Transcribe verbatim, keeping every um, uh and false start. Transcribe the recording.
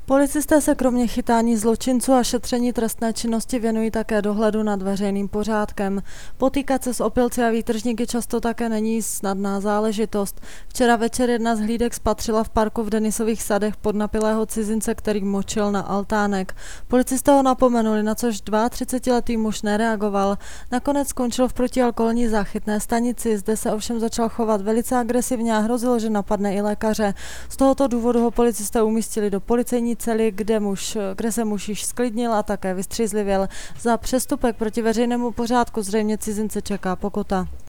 Policisté se kromě chytání zločinců a šetření trestné činnosti věnují také dohledu nad veřejným pořádkem. Potýkat se s opilci a výtržníky často také není snadná záležitost. Včera večer jedna z hlídek spatřila v parku v Denisových sadech podnapilého cizince, který močil na altánek. Policisté ho napomenuli, na což třicetiletý muž nereagoval. Nakonec skončil v protialkoholní záchytné stanici, zde se ovšem začal chovat velice agresivně a hrozilo, že napadne i lékaře. Z tohoto důvodu ho policisté umístili do policejní cely, kde, muž, kde se muž již sklidnil a také vystřízlivěl. Za přestupek proti veřejnému pořádku zřejmě cizince čeká pokuta.